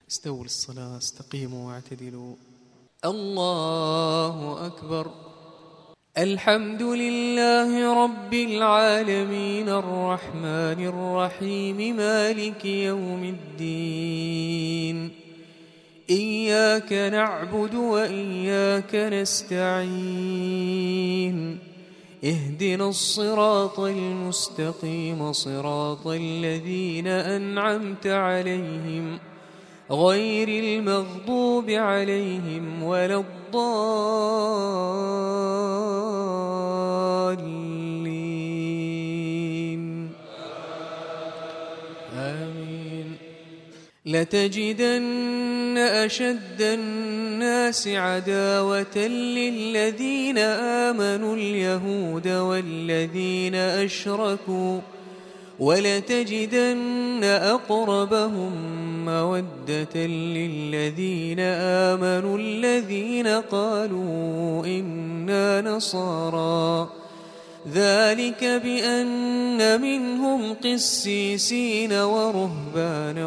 استووا للصلاة، استقيموا واعتدلوا. الله أكبر. الحمد لله رب العالمين الرحمن الرحيم مالك يوم الدين. إياك نعبد وإياك نستعين. اهدنا الصراط المستقيم صراط الذين أنعمت عليهم غير المغضوب عليهم ولا الضالين. آمين. لتجدن أشد الناس عداوة للذين آمنوا اليهود والذين أشركوا ولتجدن أقربهم مودة للذين آمنوا الذين قالوا إنا نصارى ذلك بأن منهم قسيسين ورهبانا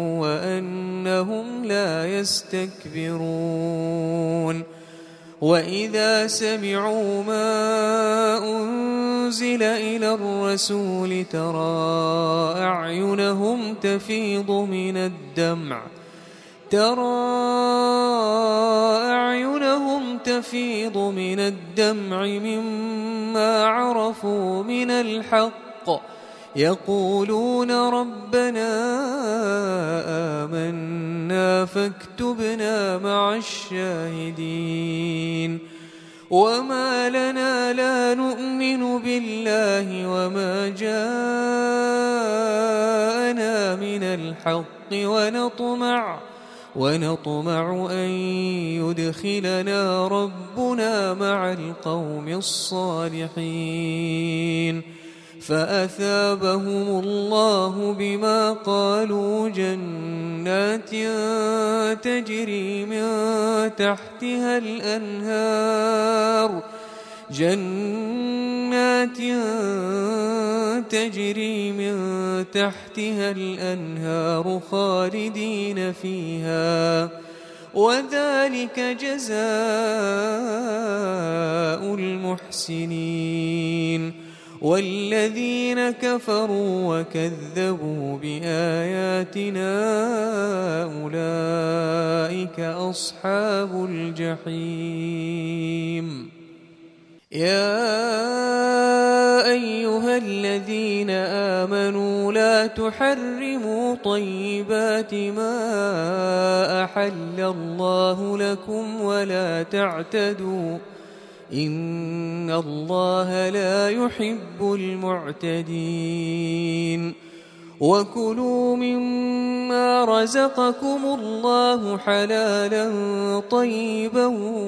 وأنهم لا يستكبرون. وإذا سمعوا ما أنزل إلى الرسول ترى أعينهم تفيض من الدمع مما عرفوا من الحق يقولون ربنا آمنا فاكتبنا مع الشاهدين. وما لنا لا نؤمن بالله وما جاءنا من الحق ونطمع أن يدخلنا ربنا مع القوم الصالحين. فأثابهم الله بما قالوا جنات تجري من تحتها الأنهار خالدين فيها وذلك جزاء المحسنين. والذين كفروا وكذبوا بآياتنا أولئك أصحاب الجحيم. يا أيها الذين آمنوا لا تحرموا طيبات ما أحل الله لكم ولا تعتدوا إن الله لا يحب المعتدين. وكلوا مما رزقكم الله حلالا طيبا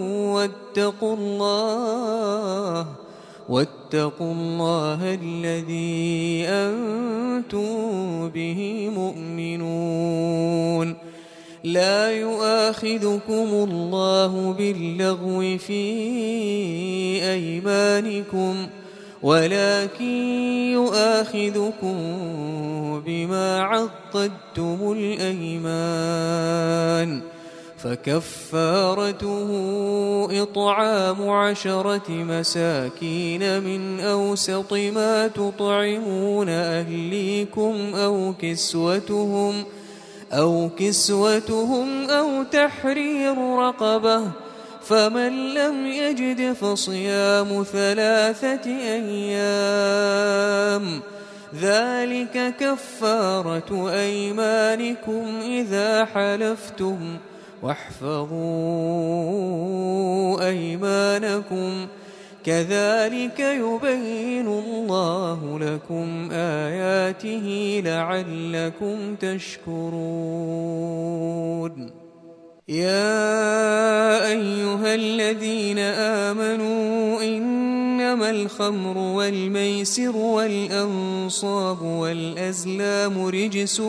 واتقوا الله الذي أنتم به مؤمنون. لا يؤاخذكم الله باللغو في أيمانكم ولكن يؤاخذكم بما عقدتم الأيمان. فكفارته إطعام 10 مساكين من أوسط ما تطعمون أهليكم أو كسوتهم أو تحرير رقبة. فمن لم يجد فصيام 3 أيام ذلك كفارة أيمانكم إذا حلفتم واحفظوا أيمانكم كذلك يبين الله لكم آياته لعلكم تشكرون. يا أيها الذين آمنوا إنما الخمر والميسر والأنصاب والأزلام رجس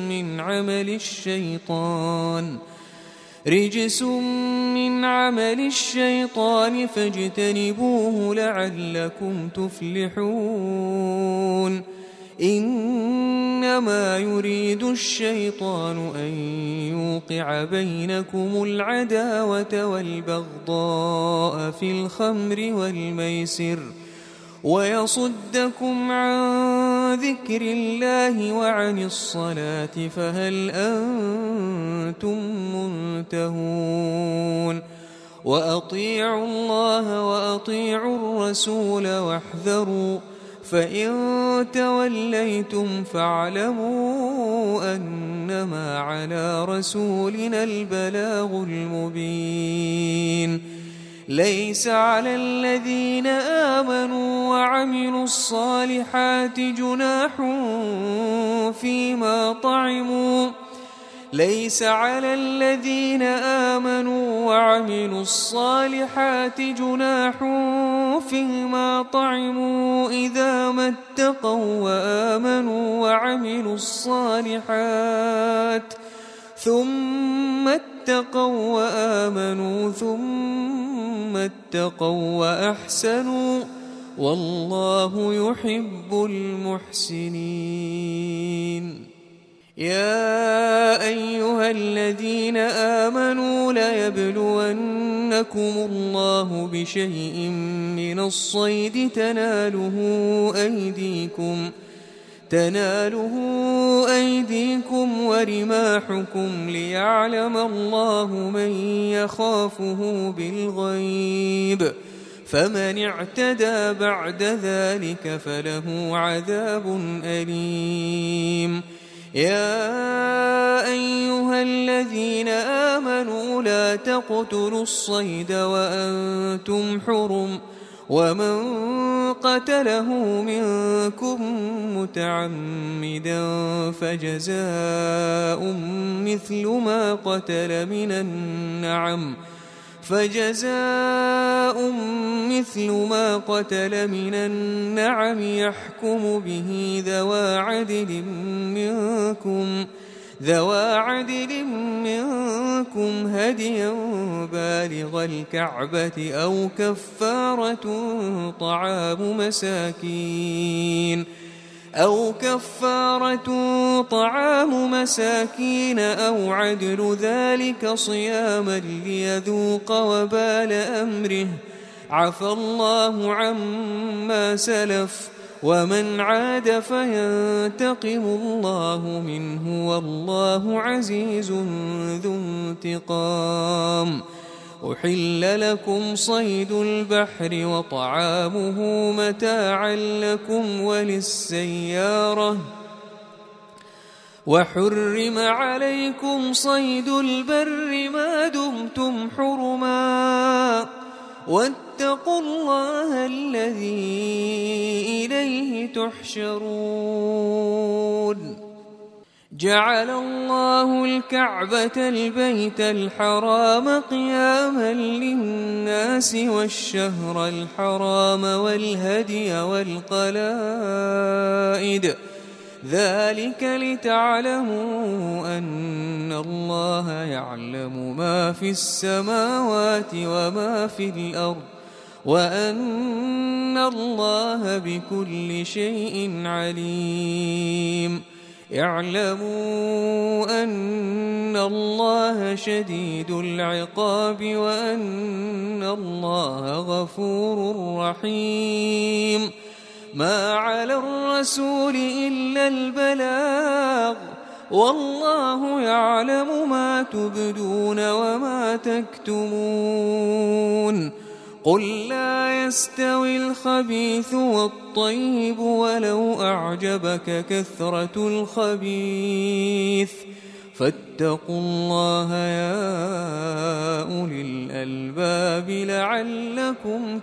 من عمل الشيطان فاجتنبوه لعلكم تفلحون. إنما يريد الشيطان أن يوقع بينكم العداوة والبغضاء في الخمر والميسر ويصدكم عن ذكر الله وعن الصلاة فهل أنتم منتهون وأطيعوا الله وأطيعوا الرسول واحذروا فإن توليتم فاعلموا أنما على رسولنا البلاغ المبين ليس على الذين آمنوا وعملوا الصالحات جناح فيما طعموا ليس على الذين آمنوا وعملوا الصالحات جناح فيما طعموا إذا ما اتقوا وآمنوا وعملوا الصالحات ثم اتقوا وآمنوا ثم اتقوا وأحسنوا والله يحب المحسنين يا أيها الذين آمنوا ليبلونكم الله بشيء من الصيد تناله أيديكم ورماحكم ليعلم الله من يخافه بالغيب فمن اعتدى بعد ذلك فله عذاب أليم يا أيها الذين آمنوا لا تقتلوا الصيد وأنتم حرم ومن قتله منكم متعمدا فجزاء مثل ما قتل من النعم يحكم به ذوى عدل منكم هديا بالغ الكعبة أو كفارة طعام مساكين أو عدل ذلك صياما ليذوق وبال أمره عفى الله عما سلف ومن عاد فينتقم الله منه والله عزيز ذو انتقام أحل لكم صيد البحر وطعامه متاعا لكم وللسيارة وحرم عليكم صيد البر ما دمتم حرما واتقوا الله الذي إليه تحشرون جعل الله الكعبة البيت الحرام قياما للناس والشهر الحرام والهدي والقلائد ذلك لتعلموا أن الله يعلم ما في السماوات وما في الأرض وأن الله بكل شيء عليم اعلموا أن الله شديد العقاب وأن الله غفور رحيم ما على الرسول إلا البلاغ والله يعلم ما تبدون وما تكتمون قل لا يستوي الخبيث والطيب ولو أعجبك كثرة الخبيث فاتقوا الله يا أولي الألباب لعلكم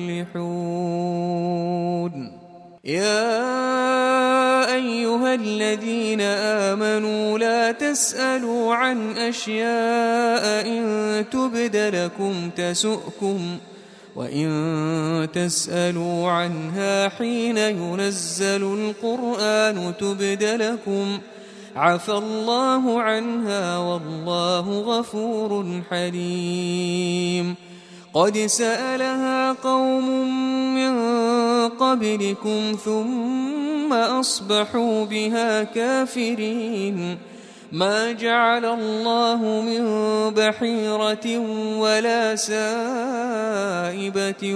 تفلحون يا أيها الذين آمنوا لا تسألوا عن أشياء إن تبد لكم تسؤكم وإن تسألوا عنها حين ينزل القرآن تبد لكم عفى الله عنها والله غفور حليم قد سألها قوم من قبلكم ثم أصبحوا بها كافرين ما جعل الله من بحيرة ولا سائبة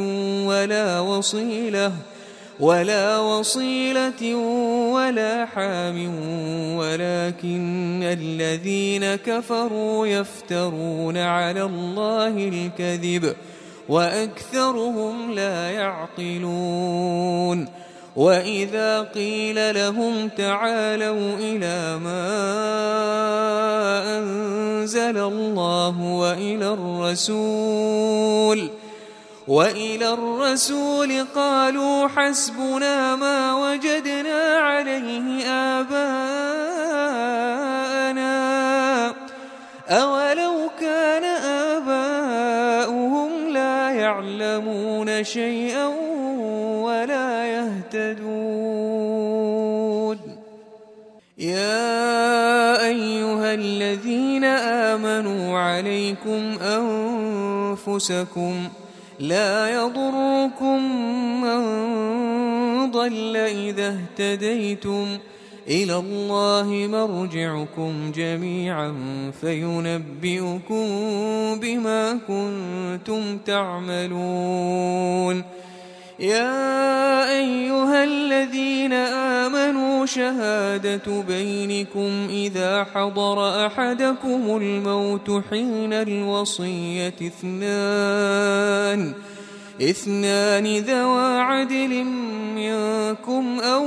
ولا وصيلة ولا حام ولكن الذين كفروا يفترون على الله الكذب وأكثرهم لا يعقلون وإذا قيل لهم تعالوا إلى ما أنزل الله وإلى الرسول قالوا حسبنا ما وجدنا عليه آباءنا أولو كان آباؤهم لا يعلمون شيئا ولا يهتدون يا أيها الذين آمنوا عليكم أنفسكم لا يضركم من ضل إذا اهتديتم إلى الله مرجعكم جميعا فينبئكم بما كنتم تعملون يا أيها الذين آمنوا شهادة بينكم إذا حضر أحدكم الموت حين الوصية اثنان ذوى عدل منكم أو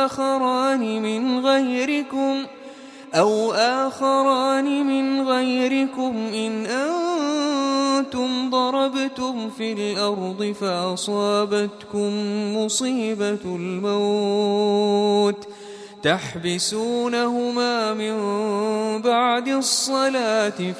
آخران من غيركم إن أنتم ضربتم في الأرض فأصابتكم مصيبة الموت تحبسونهما من بعد الصلاة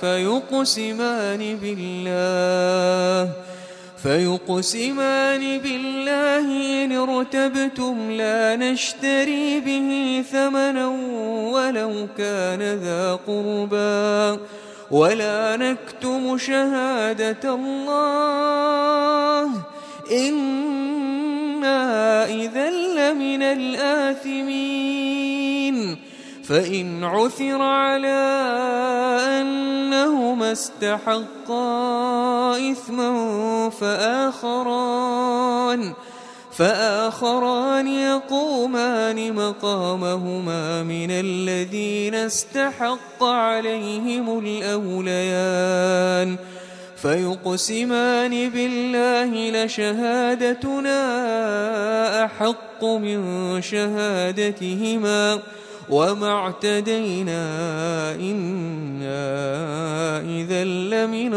فيقسمان بالله إن ارتبتم لا نشتري به ثمنا ولو كان ذا قربى ولا نكتم شهادة الله إنا إذا لمن الآثمين فإن عثر على أنهما استحقا إثما فآخران يقومان مقامهما من الذين استحق عليهم الأوليان فيقسمان بالله لشهادتنا أحق من شهادتهما وما اعتدينا إنا إذا لمن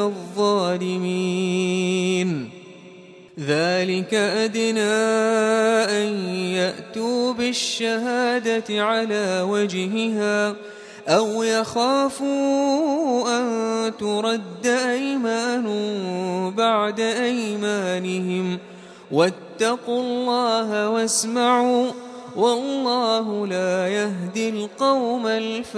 الظالمين ذلك أدنى أن يأتوا بالشهادة على وجهها أو يخافوا أن ترد أيمان بعد أيمانهم واتقوا الله واسمعوا والله لا يهدي القوم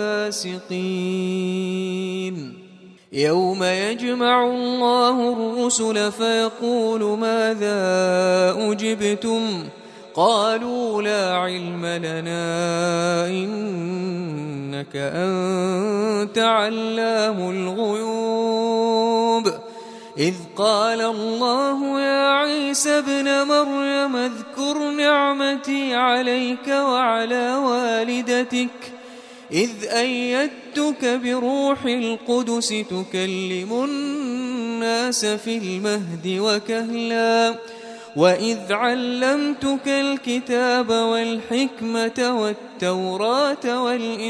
الفاسقين يوم يجمع الله الرسل فيقول ماذا أجبتم قالوا لا علم لنا إنك أنت علام الغيوب إذ قال الله يا عيسى ابن مريم اذكر نعمتي عليك وعلى والدتك إذ أيدتك بروح القدس تكلم الناس في المهد وكهلا وإذ علمتك الكتاب والحكمة والتوراة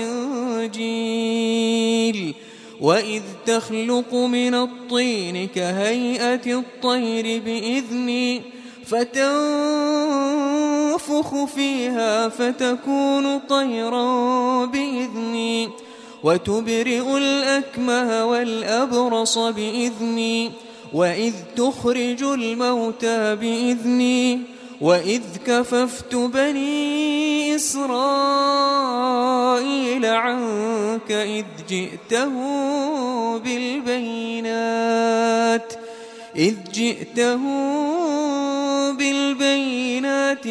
والإنجيل وإذ تخلق من الطين كهيئة الطير بإذني فتنفخ فيها فتكون طيرا بإذني وتبرئ الأكمه والأبرص بإذني وإذ تخرج الموتى بإذني وإذ كففت بني إسرائيل عنك إذ جئتهم بالبينات إذ جئتهم بالبينات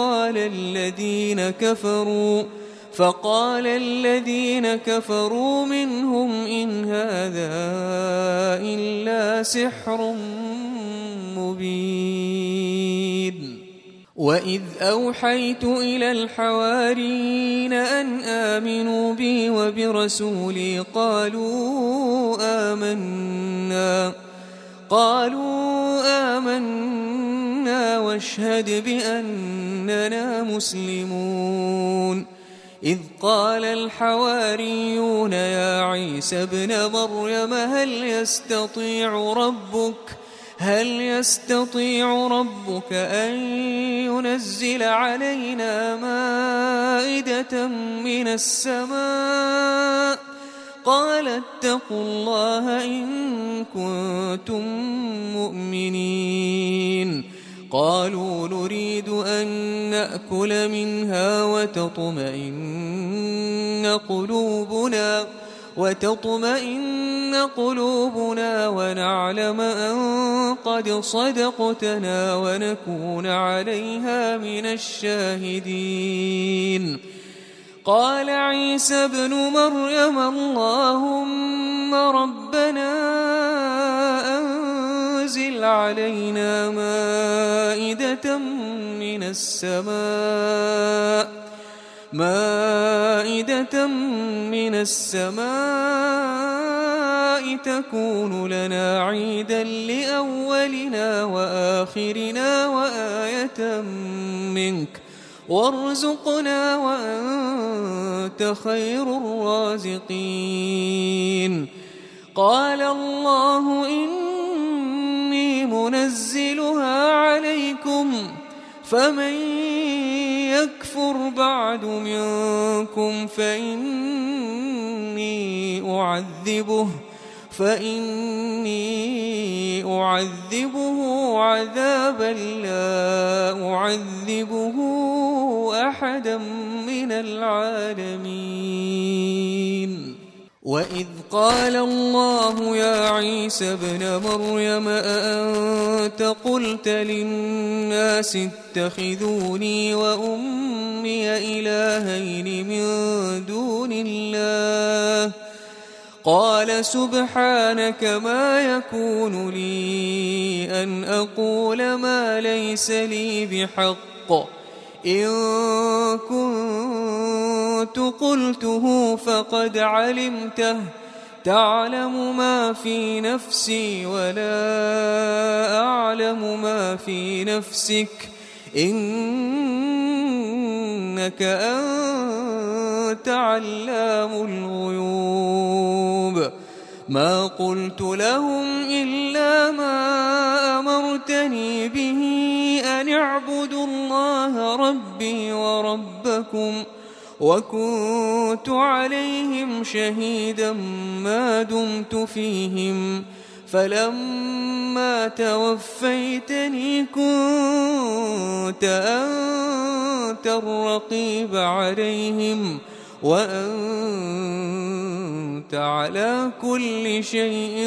فقال الذين كفروا منهم إن هذا إلا سحر مبين. وإذ أوحيت إلى الحواريين أن آمنوا بي وبرسولي قالوا آمنا واشهد بأننا مسلمون. إذ قال الحواريون يا عيسى ابن مريم هل يستطيع ربك أن ينزل علينا مائدة من السماء؟ قال اتقوا الله إن كنتم مؤمنين. قالوا نريد أن نأكل منها وتطمئن قلوبنا ونعلم أن قد صدقتنا ونكون عليها من الشاهدين. قال عيسى ابن مريم اللهم ربنا أنزل علينا مائدة من السماء تكون لنا عيدا لأولنا وآخرنا وآية منك وارزقنا وأنت خير الرازقين. قال الله إني منزلها عليكم فمن يكفر بعد منكم فإني أعذبه عذابا لا أعذبه أحدا من العالمين. وإذ قال الله يا عيسى ابن مريم أأنت قلت للناس اتخذوني وأمي إلهين من دون الله؟ قال سبحانك ما يكون لي أن أقول ما ليس لي بحق إن كنت قلته فقد علمته تعلم ما في نفسي ولا أعلم ما في نفسك إنك أنت علام الغيوب. ما قلت لهم إلا ما أمرتني به أن اعبدوا الله ربي وربكم وكنت عليهم شهيدا ما دمت فيهم فلما توفيتني كنت أنت الرقيب عليهم وأنت على كل شيء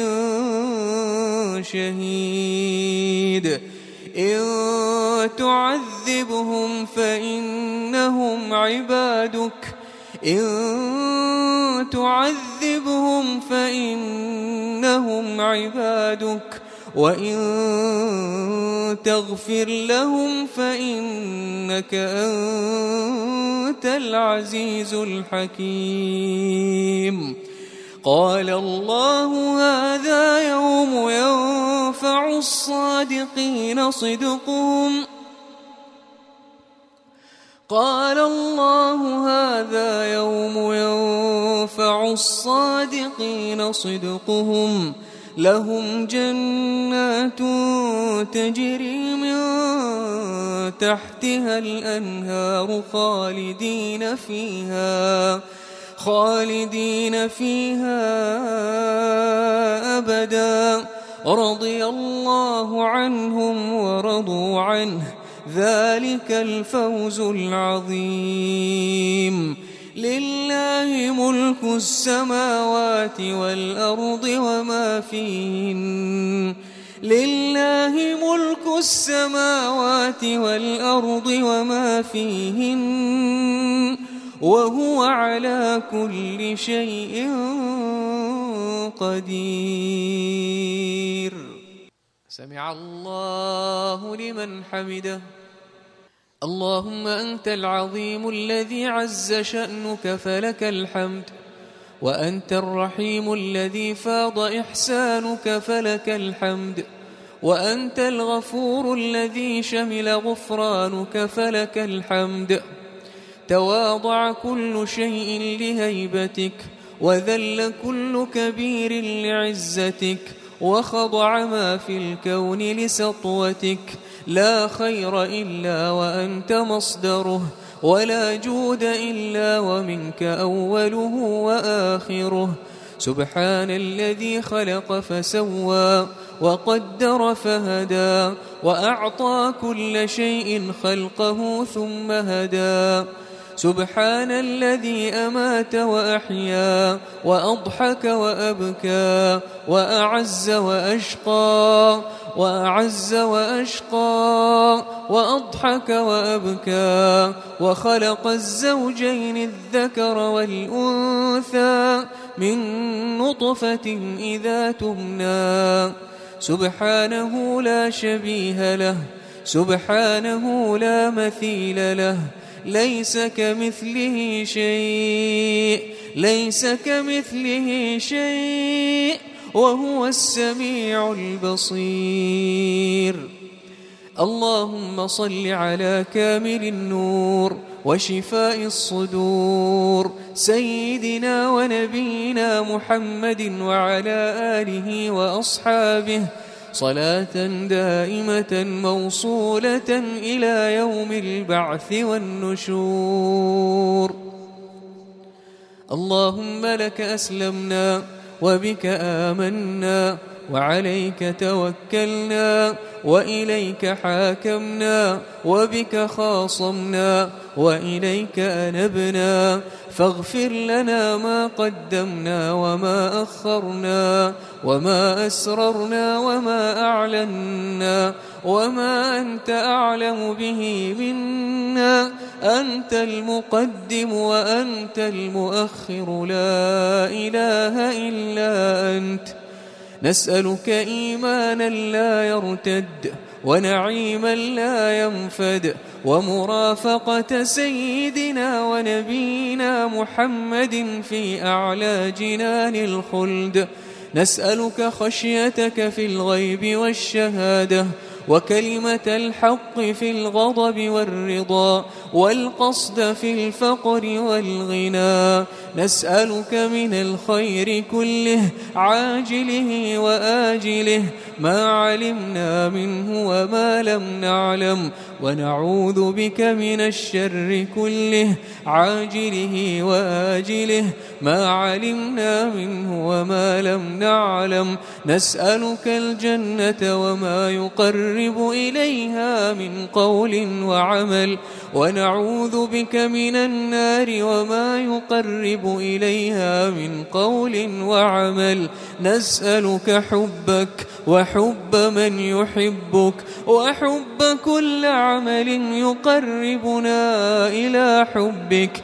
شهيد. إن تعذبهم فإنهم عبادك وإن تغفر لهم فإنك أنت العزيز الحكيم. قال الله هذا يوم ينفع الصادقين صدقهم لهم جنات تجري من تحتها الأنهار خالدين فيها أبدا رضي الله عنهم ورضوا عنه ذلك الفوز العظيم. لله ملك السماوات والأرض وما فيهن لله ملك السماوات والأرض وما فيهن وهو على كل شيء قدير. سمع الله لمن حمده. اللهم أنت العظيم الذي عز شأنك فلك الحمد، وأنت الرحيم الذي فاض إحسانك فلك الحمد، وأنت الغفور الذي شمل غفرانك فلك الحمد. تواضع كل شيء لهيبتك، وذل كل كبير لعزتك، وخضع ما في الكون لسطوتك. لا خير إلا وأنت مصدره، ولا جود إلا ومنك أوله وآخره. سبحان الذي خلق فسوى، وقدر فهدى، وأعطى كل شيء خلقه ثم هدى. سبحان الذي أمات وأحيا، وأضحك وأبكى، وأعز وأشقى، وأضحك وأبكى، وخلق الزوجين الذكر والأنثى من نطفة إذا تمنى. سبحانه لا شبيه له، سبحانه لا مثيل له. ليس كمثله شيء، وهو السميع البصير. اللهم صل على كامل النور وشفاء الصدور سيدنا ونبينا محمد وعلى آله وأصحابه صلاة دائمة موصولة إلى يوم البعث والنشور. اللهم لك أسلمنا، وبك آمنا، وعليك توكلنا، وإليك حاكمنا، وبك خاصمنا، وإليك أنبنا. فاغفر لنا ما قدمنا وما أخرنا، وما أسررنا وما أعلنا، وما أنت أعلم به منا. أنت المقدم وأنت المؤخر، لا إله إلا أنت. نسألك إيمانا لا يرتد، ونعيما لا ينفد، ومرافقة سيدنا ونبينا محمد في أعلى جنان الخلد. نسألك خشيتك في الغيب والشهادة، وكلمة الحق في الغضب والرضا، والقصد في الفقر والغنى. نسألك من الخير كله عاجله وآجله، ما علمنا منه وما لم نعلم، ونعوذ بك من الشر كله عاجله وآجله، ما علمنا منه وما لم نعلم. نسألك الجنة وما يقرب إليها من قول وعمل، ونعوذ بك من النار وما يقرب إليها من قول وعمل. نسألك حبك وحب من يحبك، وحب كل عمل يقربنا إلى حبك.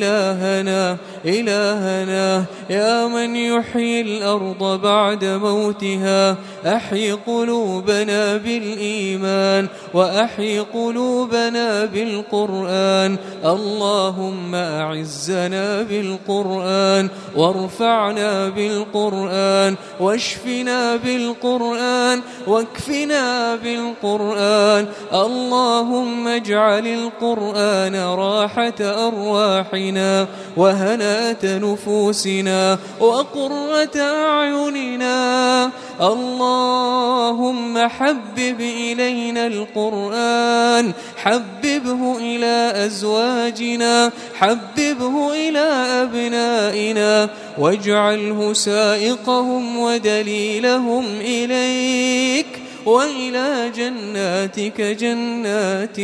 إلهنا يا من يحيي الأرض بعد موتها، أحي قلوبنا بالإيمان، وأحي قلوبنا بالقرآن. اللهم أعزنا بالقرآن، وارفعنا بالقرآن، واشفنا بالقرآن، واكفنا بالقرآن. اللهم اجعل القرآن راحة أرواحنا، وهناة نفوسنا، وقرة أعيننا. اللهم حبب إلينا القرآن، حببه إلى أزواجنا، حببه إلى أبنائنا، واجعله سائقهم ودليلهم إليك وإلى جناتك جنات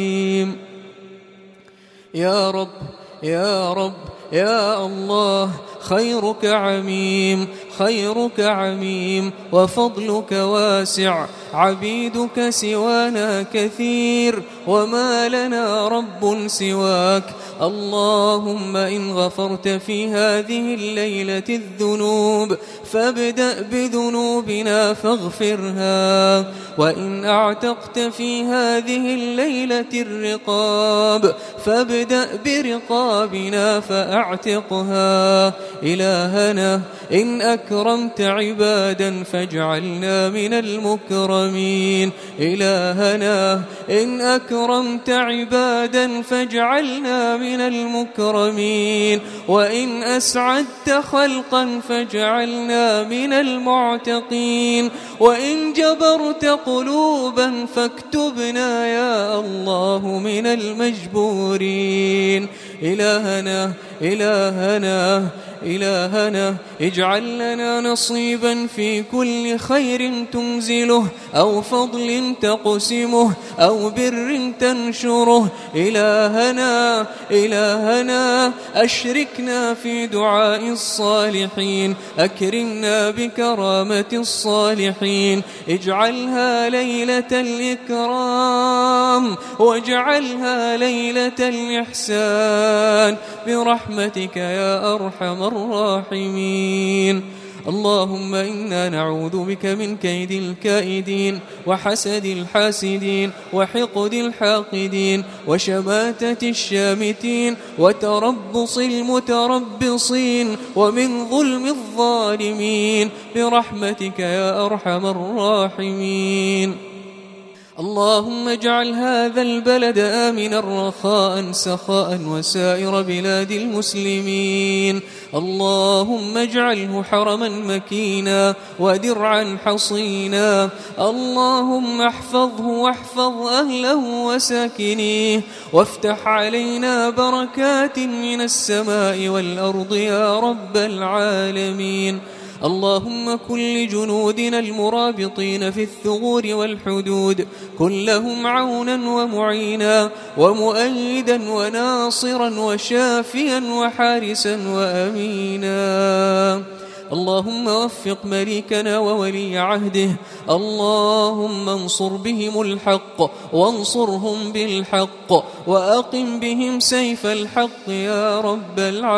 النعيم. يا رب يا رب يا الله، خيرك عميم، خيرك عميم وفضلك واسع، عبيدك سوانا كثير وما لنا رب سواك. اللهم إن غفرت في هذه الليلة الذنوب فابدأ بذنوبنا فاغفرها، وإن أعتقت في هذه الليلة الرقاب فابدأ برقابنا فأعتقها. إلهنا إن أكرمت عبادا فاجعلنا من المكرمين، إلهنا إن أكرمت عبادا فاجعلنا من المكرمين، وإن أسعدت خلقا فاجعلنا من المعتقين، وإن جبرت قلوبا فاكتبنا يا الله من المجبورين. إلهنا إلهنا إلهنا اجعل لنا نصيبا في كل خير تنزله أو فضل تقسمه أو بر تنشره. إلهنا إلهنا أشركنا في دعاء الصالحين، أكرمنا بكرامة الصالحين، اجعلها ليلة الإكرام واجعلها ليلة الإحسان برحمتك يا أرحم الراحمين. اللهم إنا نعوذ بك من كيد الكائدين وحسد الحاسدين وحقد الحاقدين وشماتة الشامتين وتربص المتربصين ومن ظلم الظالمين برحمتك يا أرحم الراحمين. اللهم اجعل هذا البلد آمنا رخاء سخاء وسائر بلاد المسلمين. اللهم اجعله حرما مكينا ودرعا حصينا. اللهم احفظه واحفظ أهله وساكنيه، وافتح علينا بركات من السماء والأرض يا رب العالمين. اللهم كن لجنودنا المرابطين في الثغور والحدود، كن لهم عونا ومعينا ومؤيدا وناصرا وشافيا وحارسا وأمينا. اللهم وفق مليكنا وولي عهده، اللهم انصر بهم الحق وانصرهم بالحق وأقم بهم سيف الحق يا رب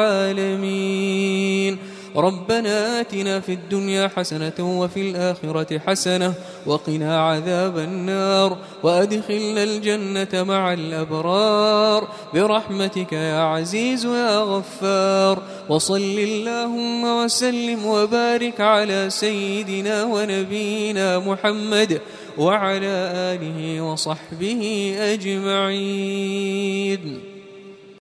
العالمين. ربنا آتنا في الدنيا حسنة وفي الآخرة حسنة وقنا عذاب النار، وأدخلنا الجنة مع الأبرار برحمتك يا عزيز يا غفار. وصل اللهم وسلم وبارك على سيدنا ونبينا محمد وعلى آله وصحبه أجمعين.